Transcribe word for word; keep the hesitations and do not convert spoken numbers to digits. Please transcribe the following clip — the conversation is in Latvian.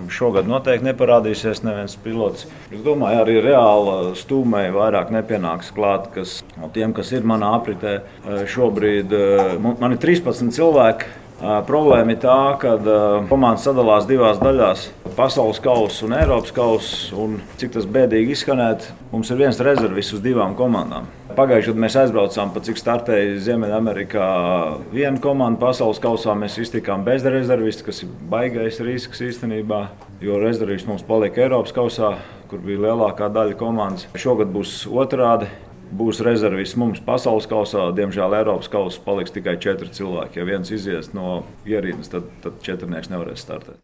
šogad noteikti neparādīsies neviens pilots. Es domāju, arī reāli stūmēji vairāk nepienāks klāt, kas no tiem, kas ir manā apritē šobrīd. Man ir trīspadsmit cilvēki. Problēma ir tā, ka komandas sadalās divās daļās - pasaules kausa un Eiropas kausa. Un, cik tas bēdīgi izskanēt, mums ir viens rezervists uz divām komandām. Pagājušajā gadā mēs aizbraucām, pat cik startēja Ziemeļamerikā viena komanda pasaules kausā. Mēs iztikām bez rezervista, kas ir baigais risks īstenībā, jo rezervists mums palika Eiropas kausā, kur bija lielākā daļa komandas. Šogad būs otrādi. Būs rezervists mums pasaules kausā. Diemžēl Eiropas kausā paliks tikai četri cilvēki. Ja viens izies no ierīces, tad, tad četrnieks nevarēs startēt.